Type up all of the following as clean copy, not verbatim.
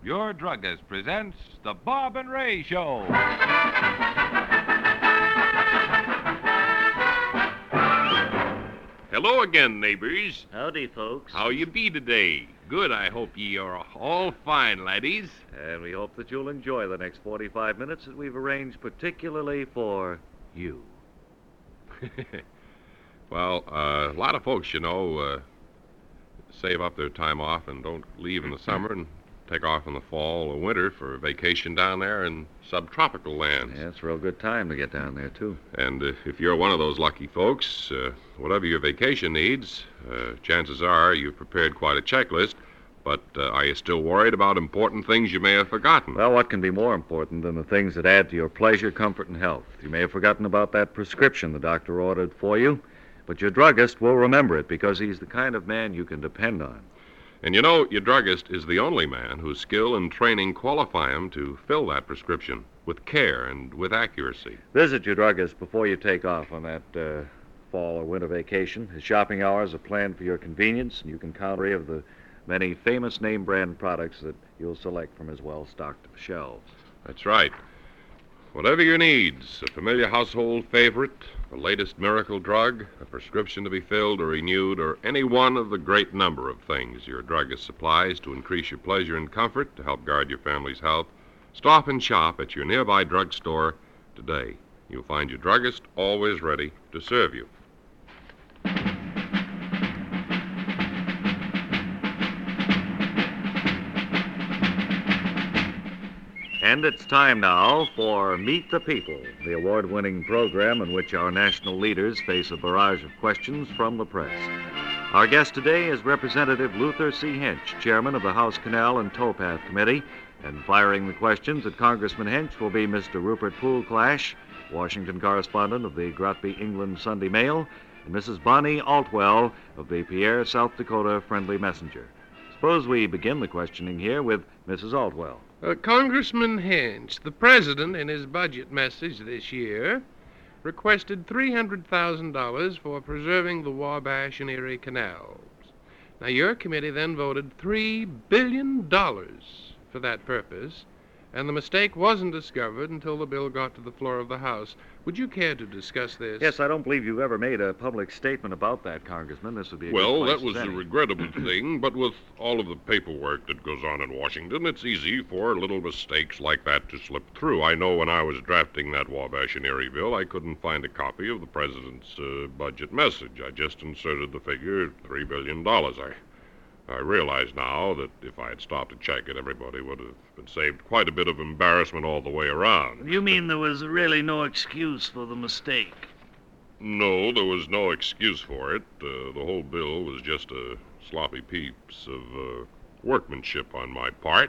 your druggist presents the Bob and Ray Show. Hello again, neighbors. Howdy, folks. How you be today? Good, I hope ye are all fine, laddies. And we hope that you'll enjoy the next 45 minutes that we've arranged particularly for you. Well, a lot of folks, save up their time off and don't leave in the summer and take off in the fall or winter for vacation down there in subtropical lands. Yeah, it's a real good time to get down there, too. And if you're one of those lucky folks, whatever your vacation needs, chances are you've prepared quite a checklist. But are you still worried about important things you may have forgotten? Well, what can be more important than the things that add to your pleasure, comfort, and health? You may have forgotten about that prescription the doctor ordered for you, but your druggist will remember it because he's the kind of man you can depend on. And your druggist is the only man whose skill and training qualify him to fill that prescription with care and with accuracy. Visit your druggist before you take off on that fall or winter vacation. His shopping hours are planned for your convenience, and you can count on of the many famous name-brand products that you'll select from his well-stocked shelves. That's right. Whatever your needs, a familiar household favorite, the latest miracle drug, a prescription to be filled or renewed, or any one of the great number of things your druggist supplies to increase your pleasure and comfort, to help guard your family's health, stop and shop at your nearby drugstore today. You'll find your druggist always ready to serve you. And it's time now for Meet the People, the award-winning program in which our national leaders face a barrage of questions from the press. Our guest today is Representative Luther C. Hench, chairman of the House Canal and Towpath Committee, and firing the questions at Congressman Hench will be Mr. Rupert Poole-Clash, Washington correspondent of the Grotby, England Sunday Mail, and Mrs. Bonnie Altwell of the Pierre, South Dakota Friendly Messenger. Suppose we begin the questioning here with Mrs. Altwell. Congressman Hench, the president, in his budget message this year, requested $300,000 for preserving the Wabash and Erie canals. Now, your committee then voted $3 billion for that purpose, and the mistake wasn't discovered until the bill got to the floor of the House. Would you care to discuss this? Yes, I don't believe you've ever made a public statement about that, Congressman. This would be a Well, good place that was to a send it. regrettable thing, but with all of the paperwork that goes on in Washington, it's easy for little mistakes like that to slip through. I know when I was drafting that Wabash and Erie bill, I couldn't find a copy of the president's budget message. I just inserted the figure $3 billion. I realize now that if I had stopped to check it, everybody would have been saved quite a bit of embarrassment all the way around. You mean there was really no excuse for the mistake? No, there was no excuse for it. The whole bill was just a sloppy piece of workmanship on my part.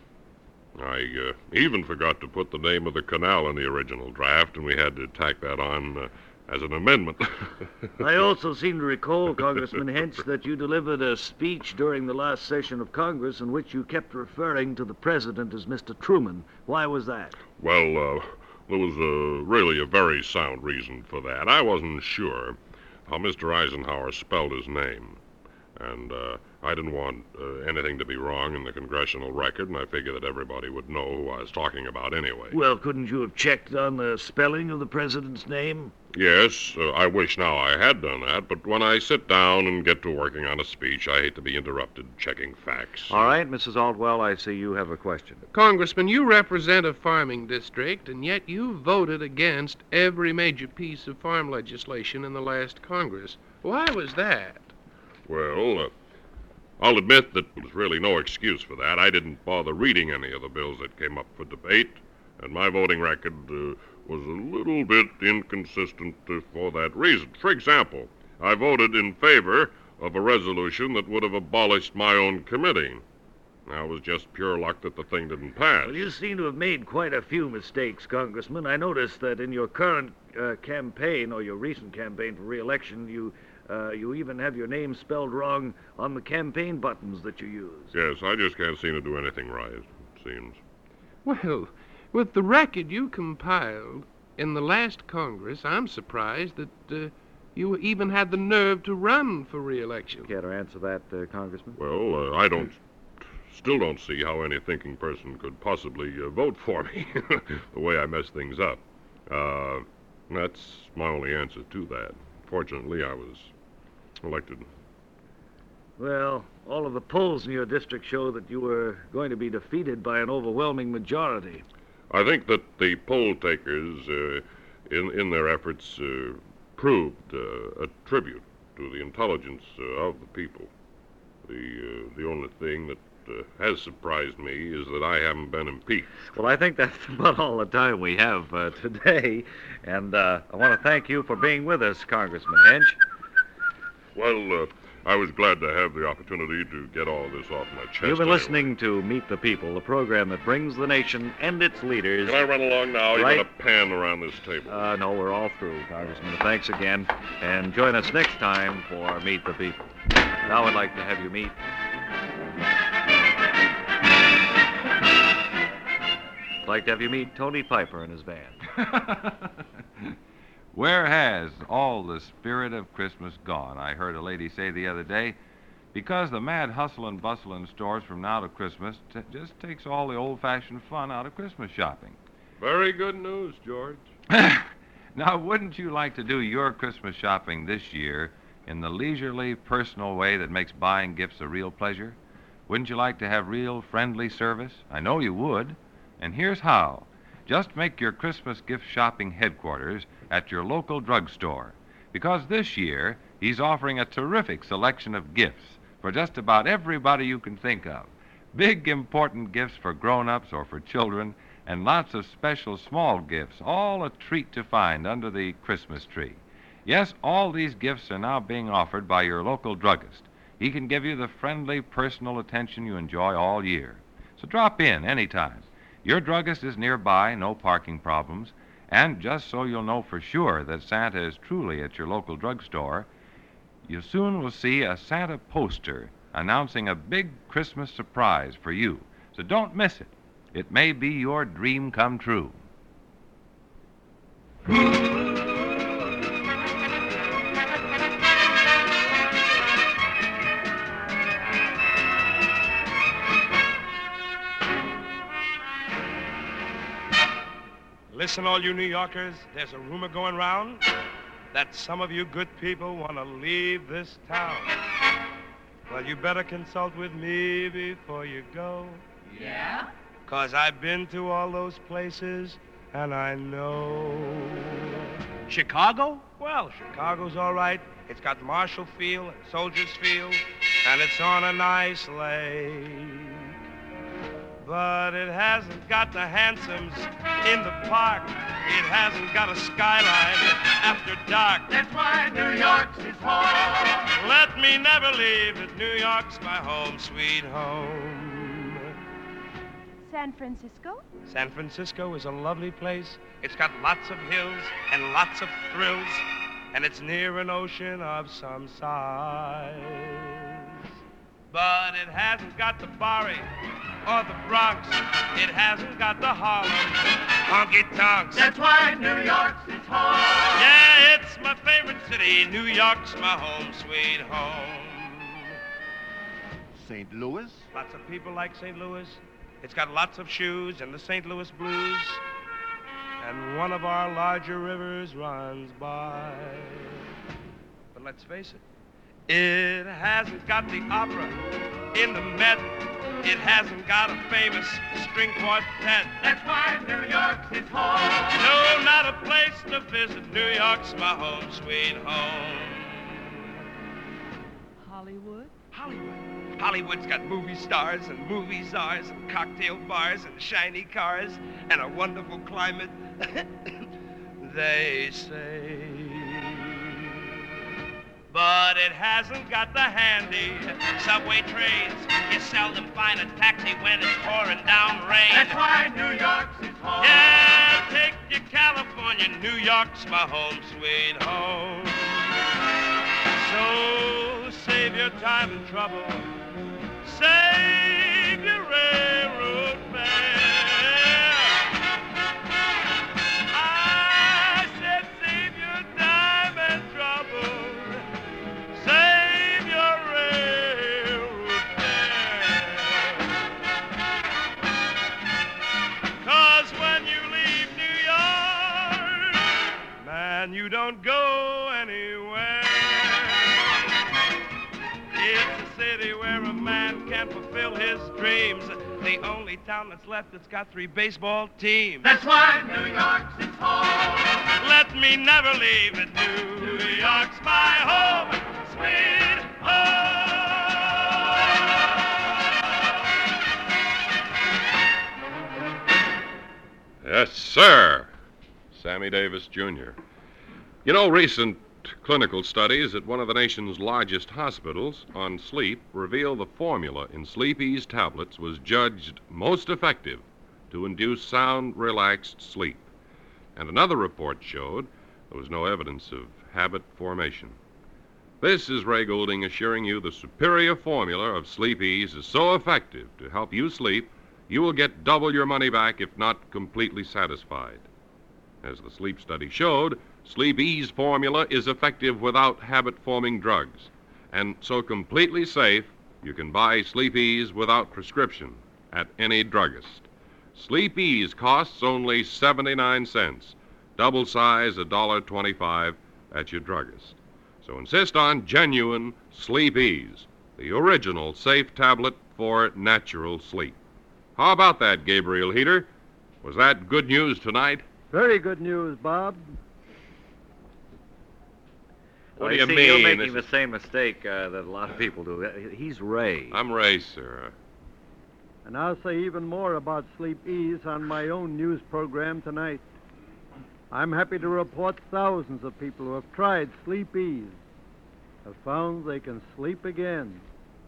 I even forgot to put the name of the canal in the original draft, and we had to tack that on as an amendment. I also seem to recall, Congressman Hench, that you delivered a speech during the last session of Congress in which you kept referring to the president as Mr. Truman. Why was that? Well, there was really a very sound reason for that. I wasn't sure how Mr. Eisenhower spelled his name, and I didn't want anything to be wrong in the congressional record, and I figured that everybody would know who I was talking about anyway. Well, couldn't you have checked on the spelling of the president's name? Yes, I wish now I had done that, but when I sit down and get to working on a speech, I hate to be interrupted checking facts. All right, Mrs. Altwell, I see you have a question. Congressman, you represent a farming district, and yet you voted against every major piece of farm legislation in the last Congress. Why was that? Well, I'll admit that there was really no excuse for that. I didn't bother reading any of the bills that came up for debate, and my voting record was a little bit inconsistent for that reason. For example, I voted in favor of a resolution that would have abolished my own committee. Now, it was just pure luck that the thing didn't pass. Well, you seem to have made quite a few mistakes, Congressman. I noticed that in your current campaign, or your recent campaign for re-election, you even have your name spelled wrong on the campaign buttons that you use. Yes, I just can't seem to do anything right, it seems. Well, with the record you compiled in the last Congress, I'm surprised that you even had the nerve to run for re-election. Care to answer that, Congressman? Well, I don't still don't see how any thinking person could possibly vote for me, the way I mess things up. That's my only answer to that. Fortunately, I was elected. Well, all of the polls in your district show that you were going to be defeated by an overwhelming majority. I think that the poll takers, in their efforts, proved a tribute to the intelligence of the people. The only thing that has surprised me is that I haven't been impeached. Well, I think that's about all the time we have today, and I want to thank you for being with us, Congressman Hench. Well, I was glad to have the opportunity to get all this off my chest. You've been anyway. listening to Meet the People, the program that brings the nation and its leaders... Can I run along now? Right. You got a pan around this table. No, we're all through, Congressman. Thanks again, and join us next time for Meet the People. Now I'd like to have you meet... Tony Piper and his band. Where has all the spirit of Christmas gone? I heard a lady say the other day, because the mad hustle and bustle in stores from now to Christmas just takes all the old-fashioned fun out of Christmas shopping. Very good news, George. Now, wouldn't you like to do your Christmas shopping this year in the leisurely, personal way that makes buying gifts a real pleasure? Wouldn't you like to have real friendly service? I know you would. And here's how. Just make your Christmas gift shopping headquarters at your local drugstore, because this year he's offering a terrific selection of gifts for just about everybody you can think of. Big, important gifts for grown-ups or for children, and lots of special small gifts, all a treat to find under the Christmas tree. Yes, all these gifts are now being offered by your local druggist. He can give you the friendly, personal attention you enjoy all year. So drop in anytime. Your druggist is nearby, no parking problems, and just so you'll know for sure that Santa is truly at your local drugstore, you soon will see a Santa poster announcing a big Christmas surprise for you. So don't miss it. It may be your dream come true. Listen, all you New Yorkers, there's a rumor going round that some of you good people want to leave this town. Well, you better consult with me before you go. Yeah? 'Cause I've been to all those places, and I know. Chicago? Well, Chicago's all right. It's got Marshall Field and Soldiers Field, and it's on a nice lake. But it hasn't got the hansoms in the park. It hasn't got a skyline after dark. That's why New York's his home. Let me never leave it. New York's my home, sweet home. San Francisco? San Francisco is a lovely place. It's got lots of hills and lots of thrills, and it's near an ocean of some size. But it hasn't got the Bowery or the Bronx. It hasn't got the Harlem honky-tonks. That's why New York's his home. Yeah, it's my favorite city. New York's my home, sweet home. St. Louis? Lots of people like St. Louis. It's got lots of shoes and the St. Louis blues. And one of our larger rivers runs by. But let's face it, it hasn't got the opera in the Met. It hasn't got a famous string quartet. That's why New York's his home. No, not a place to visit. New York's my home, sweet home. Hollywood? Hollywood's got movie stars and movie czars and cocktail bars and shiny cars and a wonderful climate, they say. But it hasn't got the handy subway trains. You seldom find a taxi when it's pouring down rain. That's why New York's his home. Yeah, take you California. New York's my home, sweet home. So save your time and trouble. Save your railroad fare. I said save your time and trouble. Save your railroad fare. dreams. The only town that's left that's got 3 baseball teams. That's why New York's its home. Let me never leave it. New York's my home, sweet home. Yes, sir. Sammy Davis, Jr. You know, recent clinical studies at one of the nation's largest hospitals on sleep reveal the formula in Sleep Ease tablets was judged most effective to induce sound, relaxed sleep. And another report showed there was no evidence of habit formation. This is Ray Goulding assuring you the superior formula of Sleep Ease is so effective to help you sleep, you will get double your money back if not completely satisfied. As the sleep study showed, Sleep Ease formula is effective without habit-forming drugs, and so completely safe you can buy Sleep Ease without prescription at any druggist. Sleep Ease costs only 79 cents, double size $1.25 at your druggist. So insist on genuine Sleep Ease, the original safe tablet for natural sleep. How about that, Gabriel Heater? Was that good news tonight? Very good news, Bob. What I do you see mean? You're making the same mistake that a lot of people do. He's Ray. I'm Ray, sir. And I'll say even more about Sleep Ease on my own news program tonight. I'm happy to report thousands of people who have tried Sleep Ease have found they can sleep again.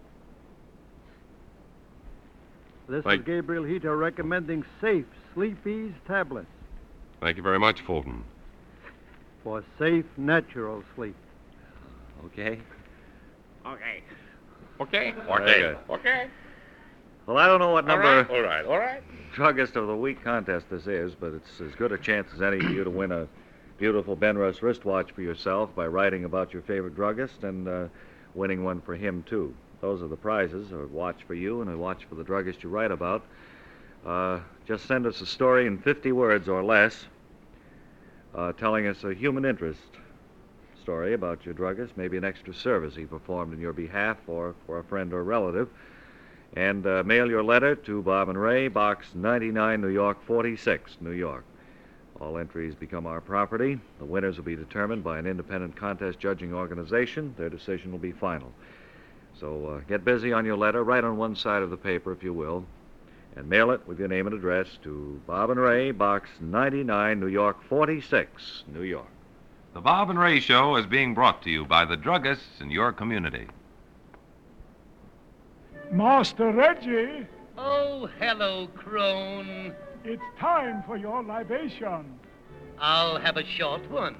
This is Gabriel Heater recommending safe Sleep Ease tablets Thank you very much, Fulton. for safe, natural sleep. Okay? Okay. Very good. Well, I don't know what number All right. druggist of the week contest this is, but it's as good a chance as any for you to win a beautiful Benrus wristwatch for yourself by writing about your favorite druggist and winning one for him, too. Those are the prizes, a watch for you and a watch for the druggist you write about. Just send us a story in 50 words or less telling us a human interest story about your druggist, maybe an extra service he performed in your behalf or for a friend or relative. And mail your letter to Bob and Ray, Box 99, New York 46, New York. All entries become our property. The winners will be determined by an independent contest judging organization. Their decision will be final. So get busy on your letter. Write on one side of the paper, if you will, and mail it with your name and address to Bob and Ray, Box 99, New York 46, New York. The Bob and Ray Show is being brought to you by the druggists in your community. Master Reggie, Oh, hello, Crone. it's time for your libation. I'll have a short one.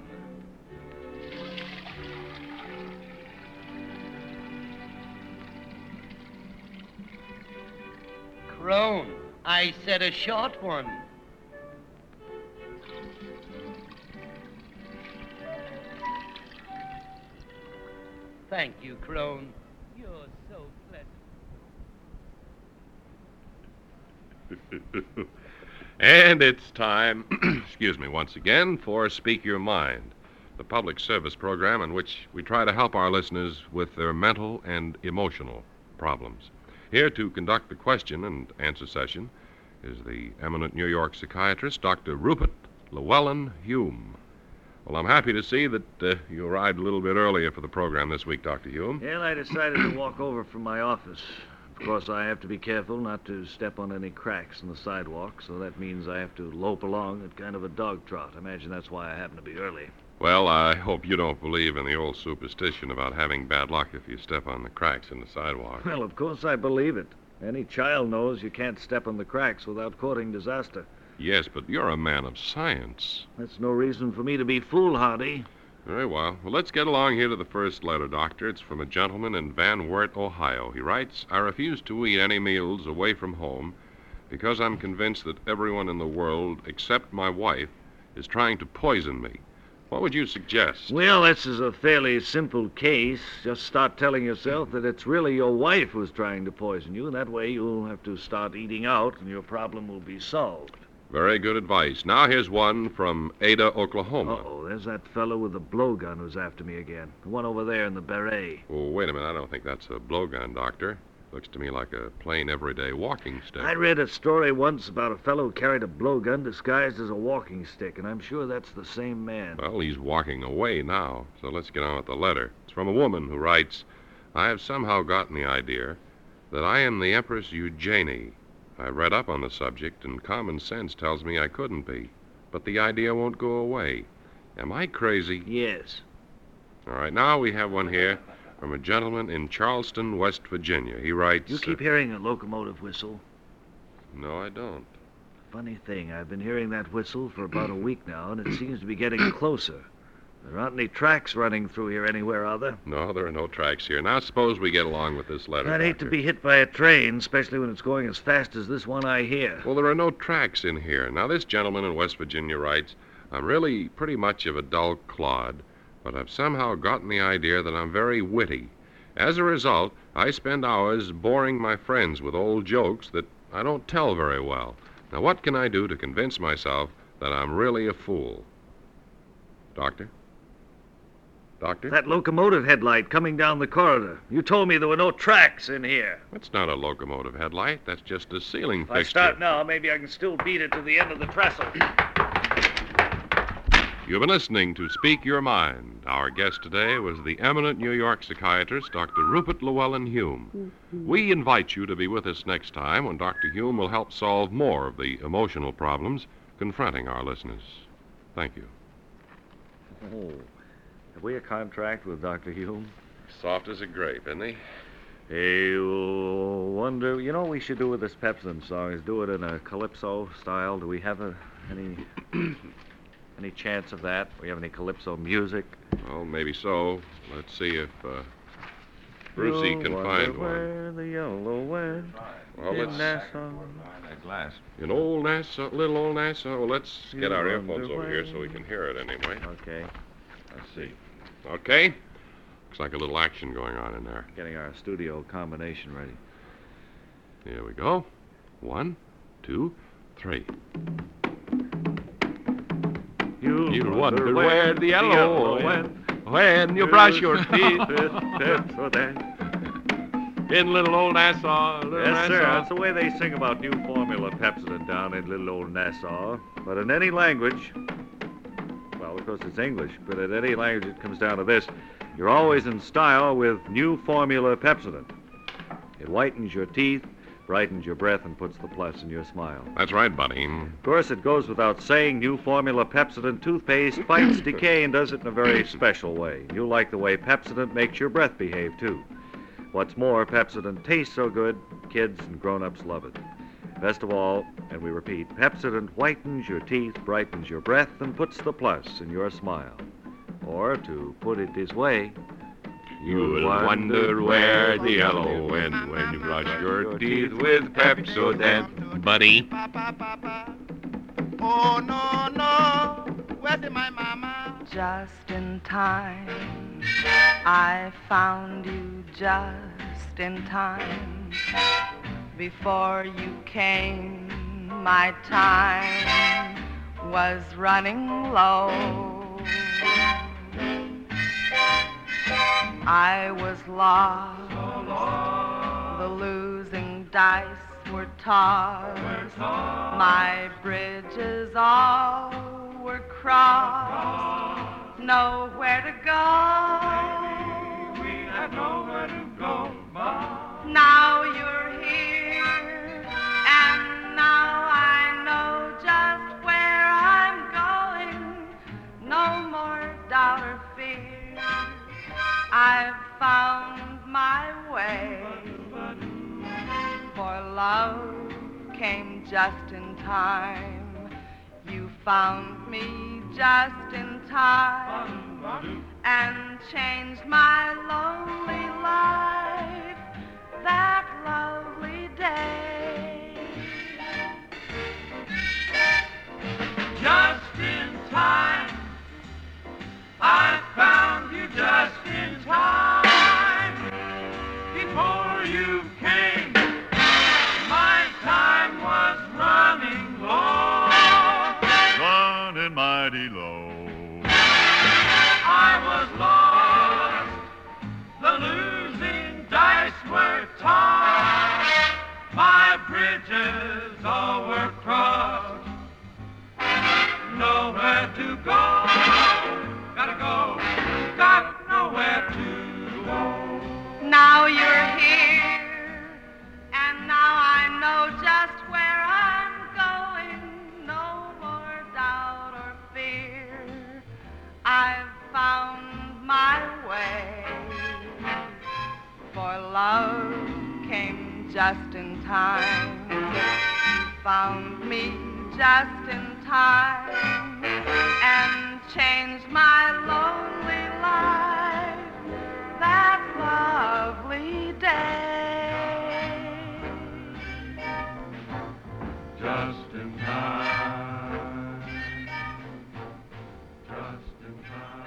Crone, I said a short one. Thank you, Crone. You're so pleasant. And it's time, excuse me, once again, for Speak Your Mind, the public service program in which we try to help our listeners with their mental and emotional problems. Here to conduct the question and answer session is the eminent New York psychiatrist, Dr. Rupert Llewellyn Hume. Well, I'm happy to see that you arrived a little bit earlier for the program this week, Dr. Hume. And I decided to walk over from my office. Of course, I have to be careful not to step on any cracks in the sidewalk, so that means I have to lope along at kind of a dog trot. I imagine that's why I happen to be early. Well, I hope you don't believe in the old superstition about having bad luck if you step on the cracks in the sidewalk. Well, of course I believe it. Any child knows you can't step on the cracks without courting disaster. Yes, but you're a man of science. That's no reason for me to be foolhardy. Very well. Well, let's get along here to the first letter, Doctor. It's from a gentleman in Van Wert, Ohio. He writes, I refuse to eat any meals away from home because I'm convinced that everyone in the world, except my wife, is trying to poison me. What would you suggest? Well, this is a fairly simple case. Just start telling yourself that it's really your wife who's trying to poison you. That way you'll have to start eating out and your problem will be solved. Very good advice. Now here's one from Ada, Oklahoma. Uh-oh, there's that fellow with the blowgun who's after me again. The one over there in the beret. Oh, wait a minute. I don't think that's a blowgun, Doctor. Looks to me like a plain, everyday walking stick. I read a story once about a fellow who carried a blowgun disguised as a walking stick, and I'm sure that's the same man. Well, he's walking away now, so let's get on with the letter. It's from a woman who writes, I have somehow gotten the idea that I am the Empress Eugenie. I read up on the subject, and common sense tells me I couldn't be. But the idea won't go away. Am I crazy? Yes. All right, now we have one here from a gentleman in Charleston, West Virginia. He writes... You keep hearing a locomotive whistle? No, I don't. Funny thing, I've been hearing that whistle for about a week now, and it seems to be getting closer. There aren't any tracks running through here anywhere, are there? No, there are no tracks here. Now, suppose we get along with this letter, I'd hate to Doctor. be hit by a train, especially when it's going as fast as this one I hear. Well, there are no tracks in here. Now, this gentleman in West Virginia writes, I'm really pretty much of a dull clod, but I've somehow gotten the idea that I'm very witty. As a result, I spend hours boring my friends with old jokes that I don't tell very well. Now, what can I do to convince myself that I'm really a fool? Doctor? Doctor? That locomotive headlight coming down the corridor. You told me there were no tracks in here. That's not a locomotive headlight. That's just a ceiling If fixture. I start now, maybe I can still beat it to the end of the trestle. You've been listening to Speak Your Mind. Our guest today was the eminent New Llewellyn psychiatrist, Dr. Rupert Llewellyn Hume. We invite you to be with us next time when Dr. Hume will help solve more of the emotional problems confronting our listeners. Thank you. Oh, have we a contract with Dr. Hume? Soft as a grape, isn't he? Hey, wonder, you know what we should do with this Pepsodent song is do it in a calypso style. Do we have any chance of that? Do we have any calypso music? Well, maybe so. Let's see if Brucey can find where one. the yellow went. Well, let's... Nassau. That glass. In old Nassau, little old Nassau. Well, let's get our wonder earphones over here where- so we can hear it anyway. Okay, Let's see. Okay. Looks like a little action going on in there. getting our studio combination ready. Here we go. 1, 2, 3. You'll wonder where the yellow went when you brush your teeth. In little old Nassau, little Yes, sir. Nassau. That's the way they sing about new formula Pepsodent down in little old Nassau. But in any language, well, of course it's English, but in any language it comes down to this. You're always in style with new formula Pepsodent. It whitens your teeth, brightens your breath, and puts the plus in your smile. That's right, buddy. Of course, it goes without saying, new formula Pepsodent toothpaste fights decay and does it in a very special way. You like the way Pepsodent makes your breath behave, too. What's more, Pepsodent tastes so good, kids and grown-ups love it. Best of all, and we repeat, Pepsodent whitens your teeth, brightens your breath, and puts the plus in your smile. Or, to put it this way, You'll wonder where the yellow went when you brush your teeth with Pepsodent, buddy. Oh, no, no. Where's my mama? Just in time, I found you just in time. Before you came, my time was running low. I was lost, the losing dice were tossed, my bridges all were crossed, nowhere to go. We had nowhere to go. Now you're here, and now I know just where I'm going. No more doubt or fear. I've found my way. For love came just in time. You found me just in time and changed my lonely life that lovely day. Just in time. I found you just in time. Before you came, my time was running low. Running mighty low. I was lost. The losing dice were tossed. all were crossed. Nowhere to go. Gotta go. Got nowhere to go. Now you're here, and now I know just where I'm going. No more doubt or fear. I've found my way. For love came just in time. You found me just in time and changed my lonely life that lovely day. Just in time. Just in time.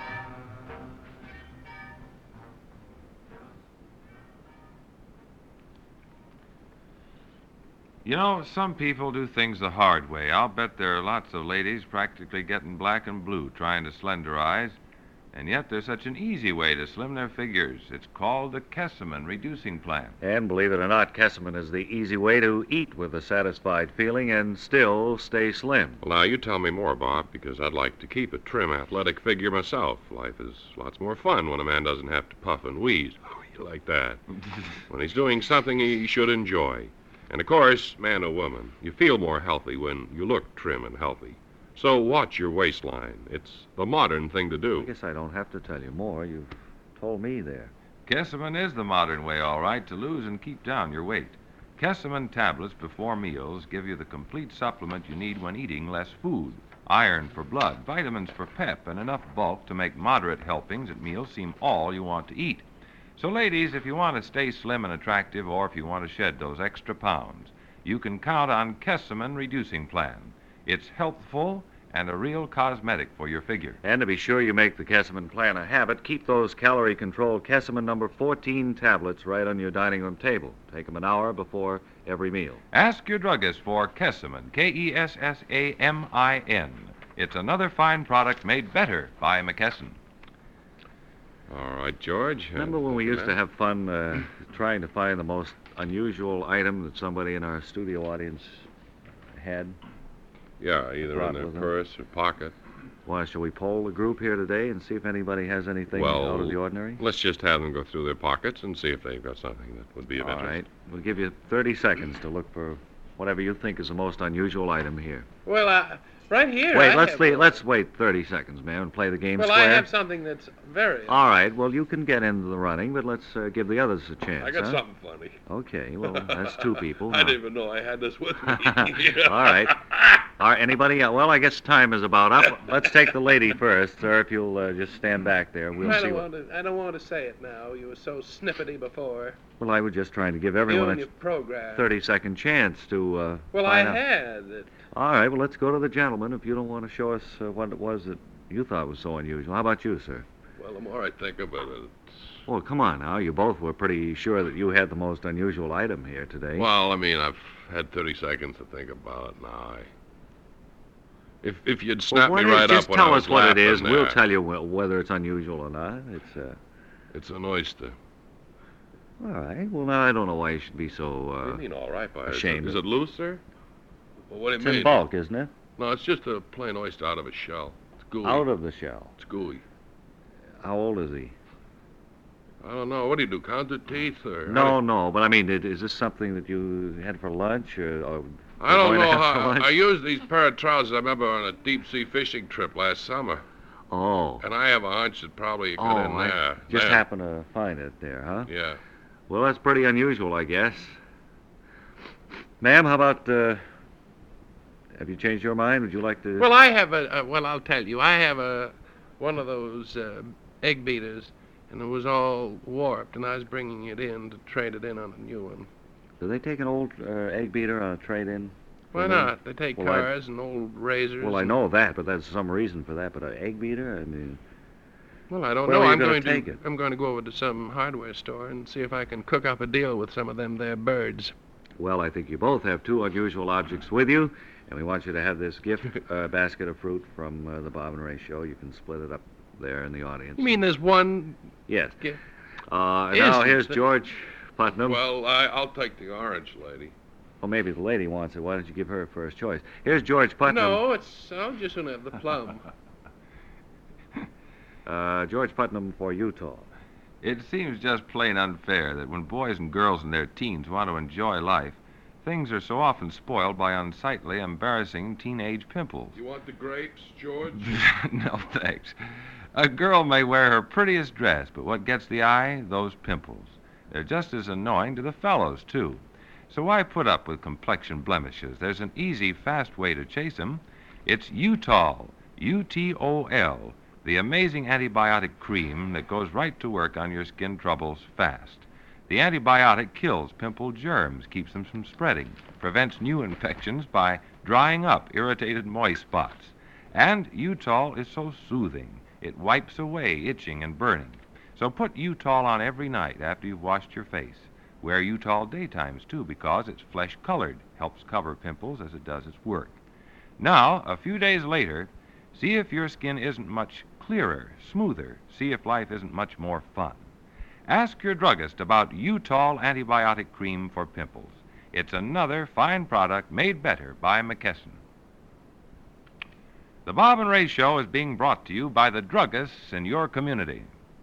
You know, some people do things the hard way. I'll bet there are lots of ladies practically getting black and blue trying to slenderize, and yet there's such an easy way to slim their figures. It's called the Kesselman Reducing Plan. And believe it or not, Kesselman is the easy way to eat with a satisfied feeling and still stay slim. Well, now, you tell me more, Bob, because I'd like to keep a trim, athletic figure myself. Life is lots more fun when a man doesn't have to puff and wheeze. You like that. When he's doing something he should enjoy. And, of course, man or woman, you feel more healthy when you look trim and healthy. So watch your waistline. It's the modern thing to do. I guess I don't have to tell you more. You've told me there. Kesselman is the modern way, all right, to lose and keep down your weight. Kesselman tablets before meals give you the complete supplement you need when eating less food. Iron for blood, vitamins for pep, and enough bulk to make moderate helpings at meals seem all you want to eat. So, ladies, if you want to stay slim and attractive, or if you want to shed those extra pounds, you can count on Kesselman Reducing Plan. It's healthful and a real cosmetic for your figure. And to be sure you make the Kesselman plan a habit, keep those calorie-controlled Kesselman number 14 tablets right on your dining room table. Take them an hour before every meal. Ask your druggist for Kesselman, Kessamin. It's another fine product made better by McKesson. All right, George. Remember when we used to have fun trying to find the most unusual item that somebody in our studio audience had? Yeah, either in their purse or pocket. Well, shall we poll the group here today and see if anybody has anything out of the ordinary? Let's just have them go through their pockets and see if they've got something that would be of interest. All right. We'll give you 30 seconds to look for whatever you think is the most unusual item here. Well, right here. Wait, let's wait 30 seconds, ma'am, and play the game square. Well, I have something that's very... All right, well, you can get into the running, but let's give the others a chance. I got something funny. Okay, well, that's two people. I didn't even know I had this with me. All right. All right, anybody else? Well, I guess time is about up. Let's take the lady first, sir, if you'll just stand back there. I don't want to say it now. You were so snippety before. Well, I was just trying to give everyone your program. 30-second chance to Well, find I out. had it. All right, well, let's go to the gentleman if you don't want to show us what it was that you thought was so unusual. How about you, sir? Well, the more I think about it... Well, come on now. You both were pretty sure that you had the most unusual item here today. Well, I mean, I've had 30 seconds to think about it now. If you'd snapped me right up when I was just tell us what it is. there. We'll tell you whether it's unusual or not. It's an oyster. All right. Well, now, I don't know why you should be so What do you mean, all right, by ashamed. Is it loose, sir? Well, what do you It's mean? in bulk, isn't it? No, it's just a plain oyster out of a shell. It's gooey. Out of the shell. It's gooey. How old is he? I don't know. What do you do, count the teeth? Or No, but I mean, is this something that you had for lunch? Or I don't going to know have how. for lunch? I used these pair of trousers, I remember, on a deep-sea fishing trip last summer. Oh. And I have a hunch that probably it got in there. I just happened to find it there, huh? Yeah. Well, that's pretty unusual, I guess. Ma'am, how about, have you changed your mind? Would you like to... Well, I have I'll tell you. I have one of those egg beaters, and it was all warped, and I was bringing it in to trade it in on a new one. Do they take an old egg beater on a trade-in? Why not? They take cars and old razors. Well, I know that, but there's some reason for that. But an egg beater, I mean... Well, I don't Where know. are you I'm gonna going take to it? I'm going to go over to some hardware store and see if I can cook up a deal with some of them there birds. Well, I think you both have two unusual objects with you, and we want you to have this gift basket of fruit from the Bob and Ray Show. You can split it up there in the audience. You mean there's one? Yes. gift? Now here's George Putnam. Well, I'll take the orange, lady. Well, maybe the lady wants it. Why don't you give her first choice? Here's George Putnam. No, I'll just want to have the plum. George Putnam for Utah. It seems just plain unfair that when boys and girls in their teens want to enjoy life, things are so often spoiled by unsightly, embarrassing teenage pimples. You want the grapes, George? No, thanks. A girl may wear her prettiest dress, but what gets the eye? Those pimples. They're just as annoying to the fellows, too. So why put up with complexion blemishes? There's an easy, fast way to chase them. It's Utol, U-T-O-L, the amazing antibiotic cream that goes right to work on your skin troubles fast. The antibiotic kills pimple germs, keeps them from spreading, prevents new infections by drying up irritated moist spots. And Utol is so soothing. It wipes away itching and burning. So put Utol on every night after you've washed your face. Wear Utol daytimes, too, because it's flesh-colored, helps cover pimples as it does its work. Now, a few days later, see if your skin isn't much clearer, smoother. See if life isn't much more fun. Ask your druggist about Utol antibiotic cream for pimples. It's another fine product made better by McKesson. The Bob and Ray Show is being brought to you by the druggists in your community.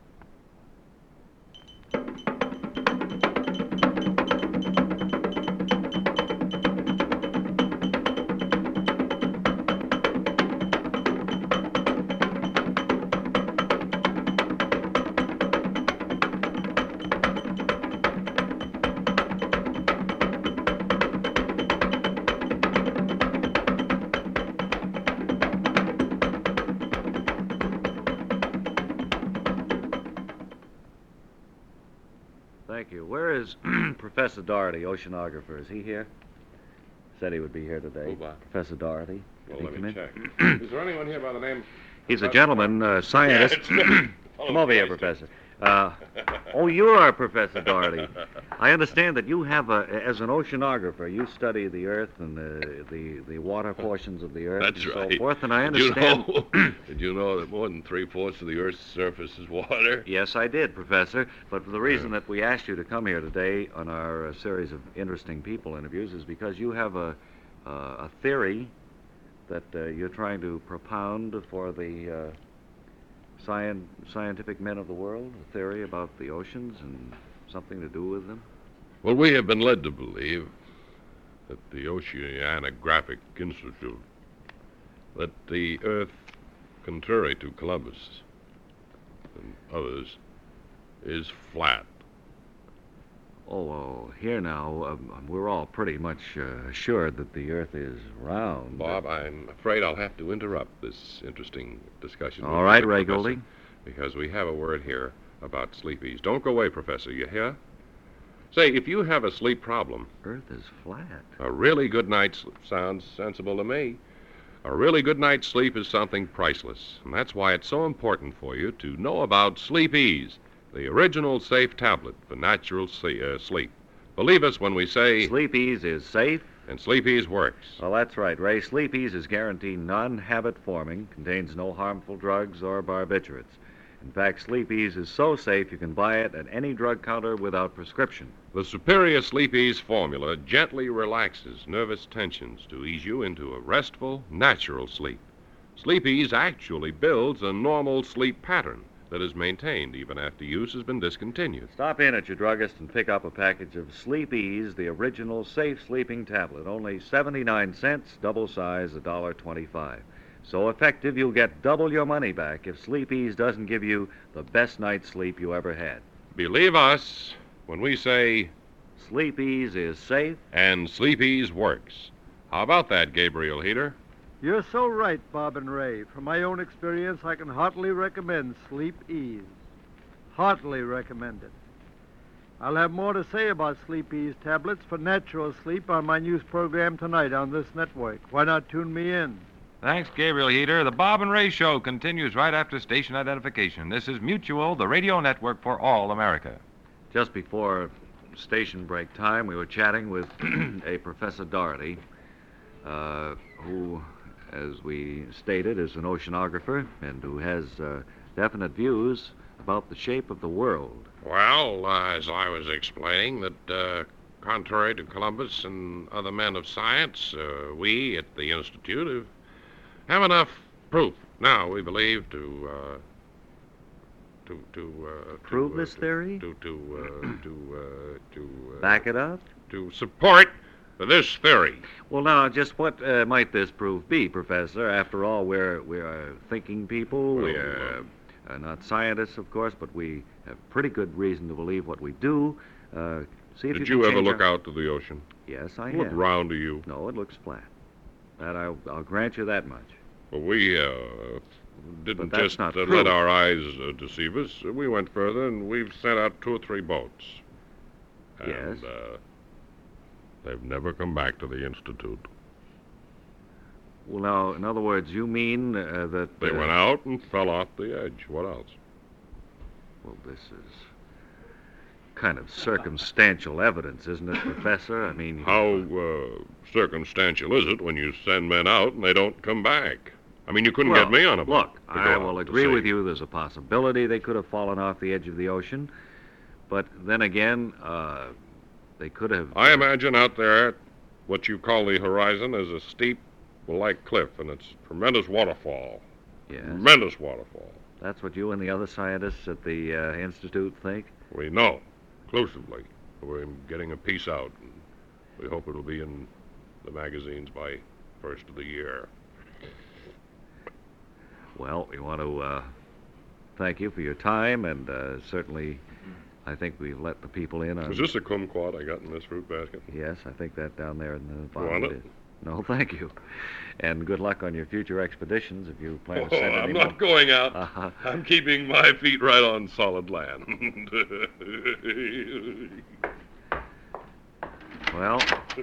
Thank you. Where is Professor Doherty, oceanographer? Is he here? Said he would be here today. Who, Bob? Professor Doherty. Well, Did he let come me in? check. Is there anyone here by the name? He's a gentleman, scientist. Yeah, it's me. Come over here, Professor. Oh, you are Professor Doherty. I understand that you have, as an oceanographer, you study the Earth and the water portions of the Earth That's and right. so forth, and I understand... Did you know that more than 3/4 of the Earth's surface is water? Yes, I did, Professor. But the reason that we asked you to come here today on our series of interesting people interviews is because you have a theory that you're trying to propound for the scientific men of the world, a theory about the oceans and something to do with them. Well, we have been led to believe that the Oceanographic Institute, that the Earth, contrary to Columbus and others, is flat. Oh, here now, we're all pretty much assured that the Earth is round. Bob, I'm afraid I'll have to interrupt this interesting discussion. All right, with Ray Professor, Golding. Because we have a word here about sleepies. Don't go away, Professor, you hear? Say, if you have a sleep problem... Earth is flat. A really good night's sleep sounds sensible to me. A really good night's sleep is something priceless, and that's why it's so important for you to know about Sleep Ease, the original safe tablet for natural sleep. Believe us when we say... Sleep Ease is safe. And Sleep Ease works. Well, that's right, Ray. Sleep Ease is guaranteed non-habit forming, contains no harmful drugs or barbiturates. In fact, Sleep Ease is so safe you can buy it at any drug counter without prescription. The superior Sleep Ease formula gently relaxes nervous tensions to ease you into a restful, natural sleep. Sleep Ease actually builds a normal sleep pattern that is maintained even after use has been discontinued. Stop in at your druggist and pick up a package of Sleep Ease, the original safe sleeping tablet. Only 79 cents, double size, $1.25. So effective, you'll get double your money back if Sleep Ease doesn't give you the best night's sleep you ever had. Believe us when we say... Sleep Ease is safe. And Sleep Ease works. How about that, Gabriel Heater? You're so right, Bob and Ray. From my own experience, I can heartily recommend Sleep Ease. Heartily recommend it. I'll have more to say about Sleep Ease tablets for natural sleep on my news program tonight on this network. Why not tune me in? Thanks, Gabriel Heater. The Bob and Ray Show continues right after station identification. This is Mutual, the radio network for all America. Just before station break time, we were chatting with a Professor Doherty, who, as we stated, is an oceanographer and who has definite views about the shape of the world. Well, as I was explaining, that contrary to Columbus and other men of science, we at the Institute have enough proof now, we believe, to prove this theory? To back it up? To support this theory. Well, now, just what might this proof be, Professor? After all, we are thinking people. Well, we are not scientists, of course, but we have pretty good reason to believe what we do. See if Did you you can ever change look our... out to the ocean? Yes, I Look have. round to you. No, it looks flat. That I'll grant you that much. Well, we didn't But that's just not let proof. our eyes deceive us. We went further, and we've sent out 2 or 3 boats. And, Yes. They've never come back to the Institute. Well, now, in other words, you mean that... They went out and fell off the edge. What else? Well, this is kind of circumstantial evidence, isn't it, Professor? I mean... How circumstantial is it when you send men out and they don't come back? I mean, you couldn't Well, get me on a boat. Look, to I go will out to agree sea. with you. There's a possibility they could have fallen off the edge of the ocean. But then again, they could have... I imagine out there what you call the horizon is a steep, like cliff, and it's a tremendous waterfall. Yes. Tremendous waterfall. That's what you and the other scientists at the Institute think? We know, conclusively. We're getting a piece out, and we hope it'll be in the magazines by first of the year. Well, we want to thank you for your time, and certainly I think we've let the people in on... Is this a kumquat I got in this fruit basket? Yes, I think that down there in the You bottom want of it? No, thank you. And good luck on your future expeditions if you plan to send I'm any not more. going out. Uh-huh. I'm keeping my feet right on solid land. Well,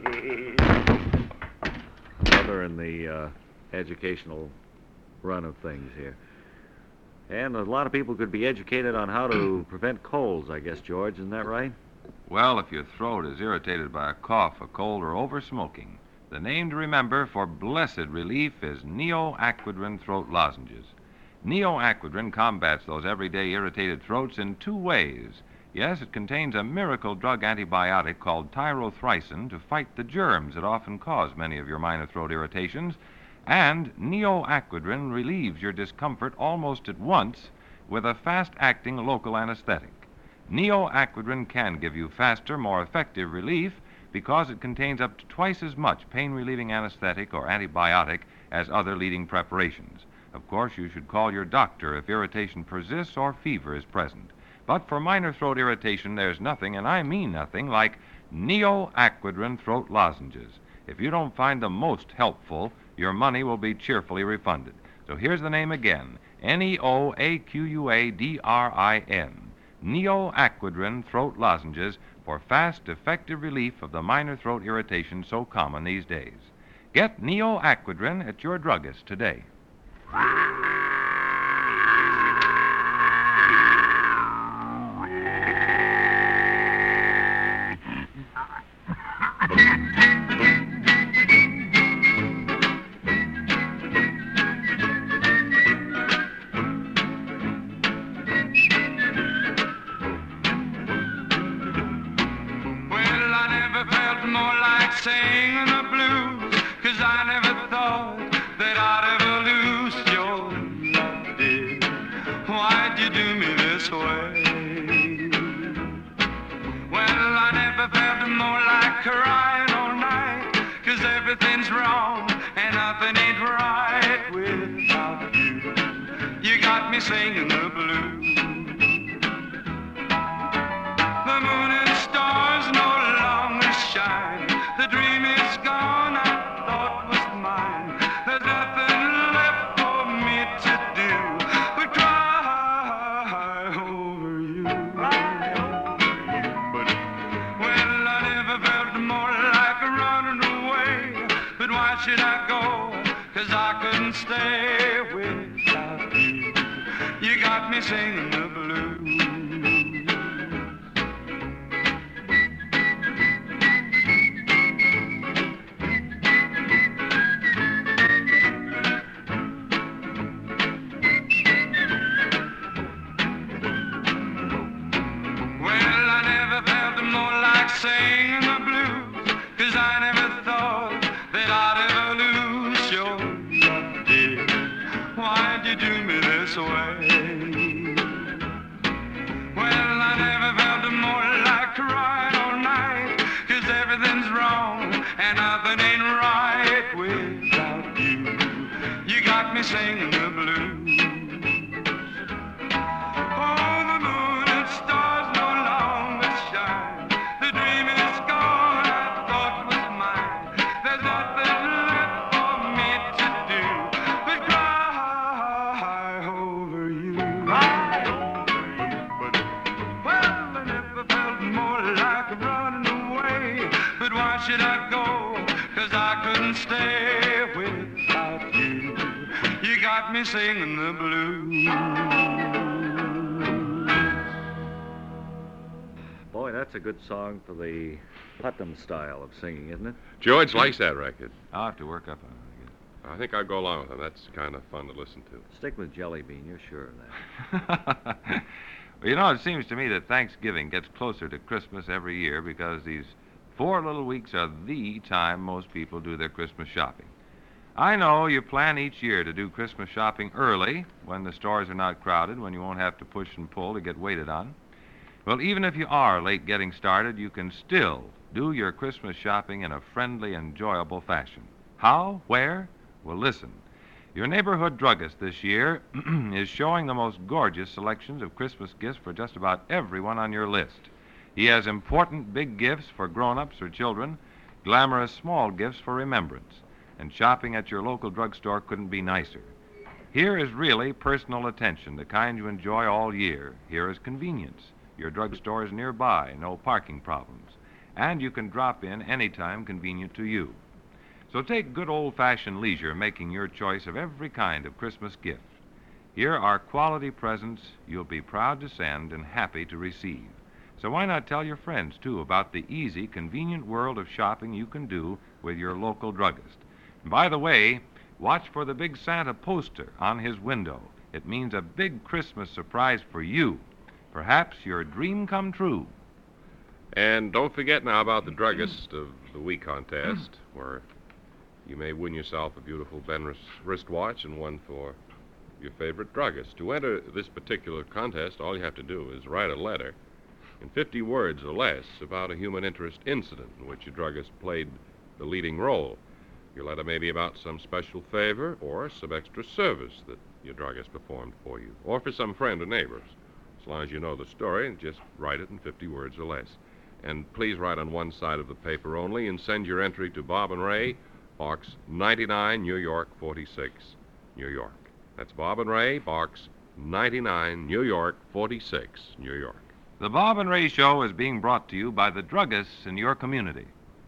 another in the educational run of things here. And a lot of people could be educated on how to prevent colds, I guess, George. Isn't that right? Well, if your throat is irritated by a cough, a cold, or over-smoking, the name to remember for blessed relief is Neoaquidrin throat lozenges. Neoaquidrin combats those everyday irritated throats in 2 ways. Yes, it contains a miracle drug antibiotic called tyrothricin to fight the germs that often cause many of your minor throat irritations. And Neoaquidrin relieves your discomfort almost at once with a fast-acting local anesthetic. Neoaquidrin can give you faster, more effective relief because it contains up to twice as much pain-relieving anesthetic or antibiotic as other leading preparations. Of course, you should call your doctor if irritation persists or fever is present. But for minor throat irritation, there's nothing, and I mean nothing, like Neoaquidrin throat lozenges. If you don't find them most helpful, your money will be cheerfully refunded. So here's the name again, Neoaquidrin, Neoaquidrin throat lozenges for fast, effective relief of the minor throat irritation so common these days. Get Neoaquidrin at your druggist today. Well, I never felt more like singing the blues, 'cause I never thought that I'd ever lose your love, dear. Why'd you do me this way? Well, I never felt more like crying all night, 'cause everything's wrong and nothing ain't right without you. You got me singing the blues. The moon and stars no longer shine. The dream is gone I thought was mine. There's nothing left for me to do but cry over you. But, well, I never felt more like running away. But why should I go? 'Cause I couldn't stay without you. You got me singing the blues. Well, I never felt more like singing the blues. way. Well, I never felt more like crying all night, 'cause everything's wrong and nothing ain't right without you. You got me singing the blues. Oh, the moon and stars no longer shine. The dream is gone, I thought was mine. There's nothing left for me to do but cry over you. Cry over you. Well, I never felt more like running away. But why should I go? 'Cause I couldn't stay without you. You got me singing the blues. Boy, that's a good song for the Putnam style of singing, isn't it? George likes that record. I'll have to work up on it. I think I'll go along with him. That's kind of fun to listen to. Stick with Jelly Bean, you're sure of that. Well, you know, it seems to me that Thanksgiving gets closer to Christmas every year because these 4 little weeks are the time most people do their Christmas shopping. I know you plan each year to do Christmas shopping early, when the stores are not crowded, when you won't have to push and pull to get waited on. Well, even if you are late getting started, you can still do your Christmas shopping in a friendly, enjoyable fashion. How? Where? Well, listen. Your neighborhood druggist this year is showing the most gorgeous selections of Christmas gifts for just about everyone on your list. He has important big gifts for grown-ups or children, glamorous small gifts for remembrance, and shopping at your local drugstore couldn't be nicer. Here is really personal attention, the kind you enjoy all year. Here is convenience. Your drugstore is nearby, no parking problems, and you can drop in anytime convenient to you. So take good old-fashioned leisure making your choice of every kind of Christmas gift. Here are quality presents you'll be proud to send and happy to receive. So why not tell your friends, too, about the easy, convenient world of shopping you can do with your local druggist. And by the way, watch for the big Santa poster on his window. It means a big Christmas surprise for you. Perhaps your dream come true. And don't forget now about the Druggist of the Week contest, where you may win yourself a beautiful Ben wristwatch and one for your favorite druggist. To enter this particular contest, all you have to do is write a letter in 50 words or less about a human interest incident in which your druggist played the leading role. Your letter may be about some special favor or some extra service that your druggist performed for you, or for some friend or neighbors. As long as you know the story, just write it in 50 words or less. And please write on one side of the paper only and send your entry to Bob and Ray, Box 99, New York 46, New York. That's Bob and Ray, Box 99, New York 46, New York. The Bob and Ray Show is being brought to you by the druggists in your community.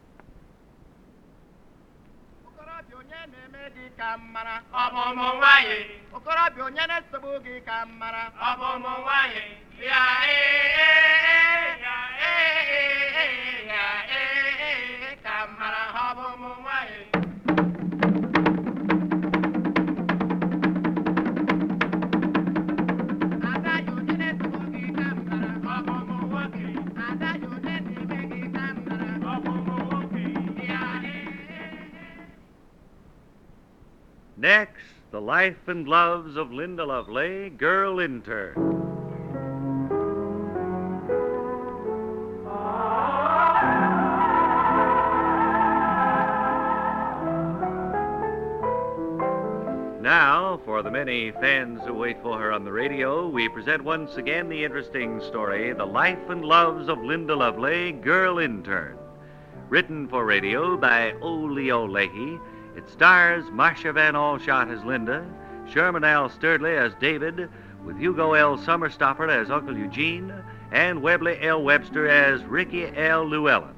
Next, the life and loves of Linda Lovely, girl intern. Now, for the many fans who wait for her on the radio, we present once again the interesting story, The Life and Loves of Linda Lovely, Girl Intern. Written for radio by O. Leo Leahy, it stars Marcia Van Alshot as Linda, Sherman L. Sturdley as David, with Hugo L. Summerstopper as Uncle Eugene, and Webley L. Webster as Ricky L. Llewellyn.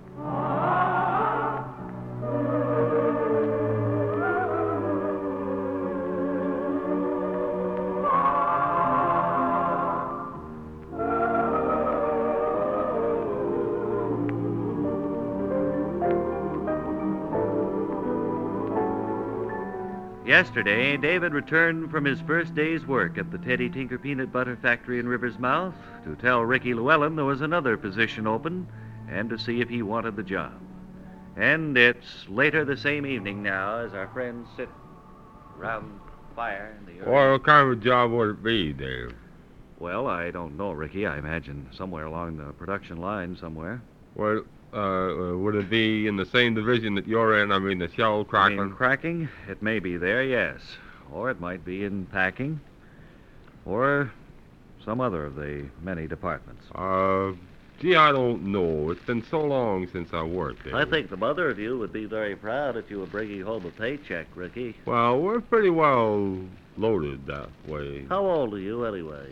Yesterday, David returned from his first day's work at the Teddy Tinker Peanut Butter Factory in River's Mouth to tell Ricky Llewellyn there was another position open and to see if he wanted the job. And it's later the same evening now as our friends sit round fire in the earth. Well, what kind of a job would it be, Dave? Well, I don't know, Ricky. I imagine somewhere along the production line somewhere. Well, would it be in the same division that you're in? I mean, the shell cracking? In cracking? It may be there, yes. Or it might be in packing. Or some other of the many departments. Gee, I don't know. It's been so long since I worked there. I think the mother of you would be very proud if you were bringing home a paycheck, Ricky. Well, we're pretty well loaded that way. How old are you, anyway?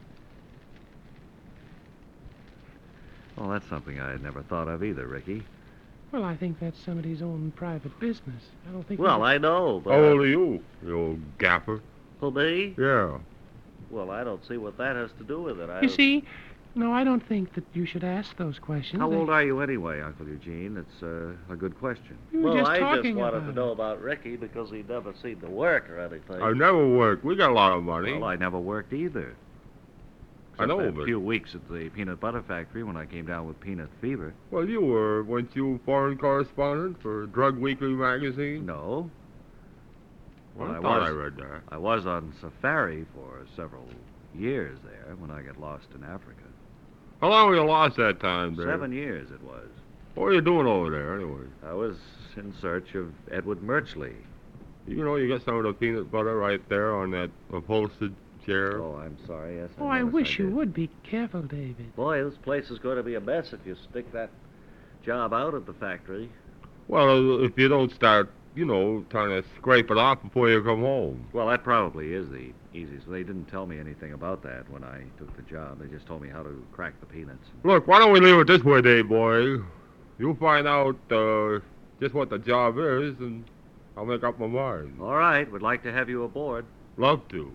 Well, that's something I had never thought of either, Ricky. Well, I think that's somebody's own private business. I don't think... Well, I know, but... How old are you, you old gaffer? Who, me? Yeah. Well, I don't see what that has to do with it. You see... No, I don't think that you should ask those questions. How old are you anyway, Uncle Eugene? It's a good question. Well, I just talking wanted about to know about Ricky because he'd never seen the work or anything. I never worked. We got a lot of money. Well, I never worked either. I know, Except but... a few weeks at the peanut butter factory when I came down with peanut fever. Well, weren't you foreign correspondent for Drug Weekly magazine? No. Well, I thought I read that. I was on safari for several years there when I got lost in Africa. How long were you lost that time, Dave? 7 years it was. What were you doing over there, anyway? I was in search of Edward Murchley. You know, you got some of the peanut butter right there on that upholstered chair. Oh, I'm sorry. Yes, Oh, I wish you would be careful, David. Boy, this place is going to be a mess if you stick that job out at the factory. Well, if you don't start, trying to scrape it off before you come home. Well, that probably is the easiest. They didn't tell me anything about that when I took the job. They just told me how to crack the peanuts. Look, why don't we leave it this way, Dave, boy? You'll find out just what the job is, and I'll make up my mind. All right. Would like to have you aboard. Love to.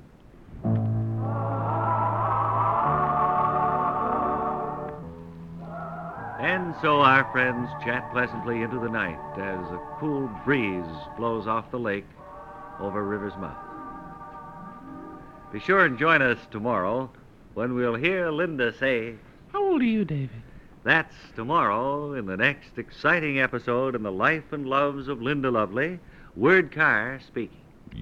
And so our friends chat pleasantly into the night as a cool breeze blows off the lake over River's Mouth. Be sure and join us tomorrow when we'll hear Linda say... How old are you, David? That's tomorrow in the next exciting episode in the life and loves of Linda Lovely, Word Carr speaking.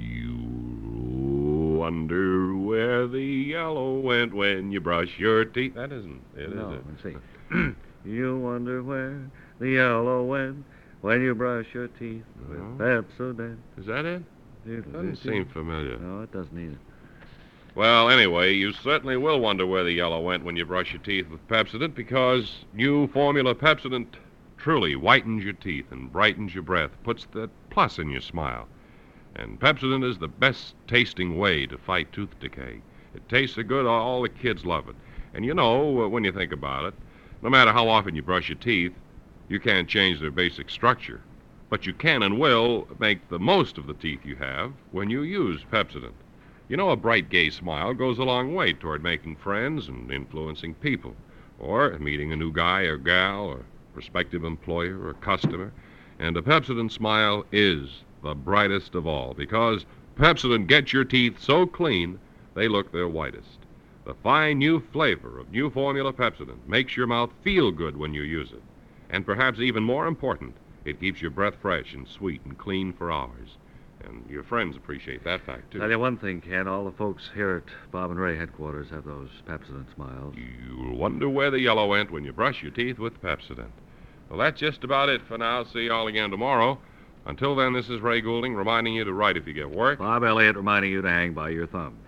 You wonder where the yellow went when you brush your teeth. That isn't it, No, is it? let's see. You wonder where the yellow went when you brush your teeth with Pepsodent. Is that it? Doesn't seem familiar. No, it doesn't either. Well, anyway, you certainly will wonder where the yellow went when you brush your teeth with Pepsodent, because new formula Pepsodent truly whitens your teeth and brightens your breath, puts that plus in your smile. And Pepsodent is the best tasting way to fight tooth decay. It tastes so good, all the kids love it. And when you think about it, no matter how often you brush your teeth, you can't change their basic structure. But you can and will make the most of the teeth you have when you use Pepsodent. A bright, gay smile goes a long way toward making friends and influencing people, or meeting a new guy or gal or prospective employer or customer. And a Pepsodent smile is the brightest of all, because Pepsodent gets your teeth so clean they look their whitest. The fine new flavor of new formula Pepsodent makes your mouth feel good when you use it. And perhaps even more important, it keeps your breath fresh and sweet and clean for hours. And your friends appreciate that fact, too. Tell you one thing, Ken. All the folks here at Bob and Ray headquarters have those Pepsodent smiles. You'll wonder where the yellow went when you brush your teeth with Pepsodent. Well, that's just about it for now. See you all again tomorrow. Until then, this is Ray Goulding reminding you to write if you get work. Bob Elliott reminding you to hang by your thumb.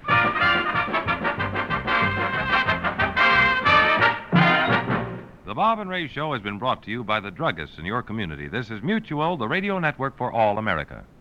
The Bob and Ray Show has been brought to you by the druggists in your community. This is Mutual, the radio network for all America.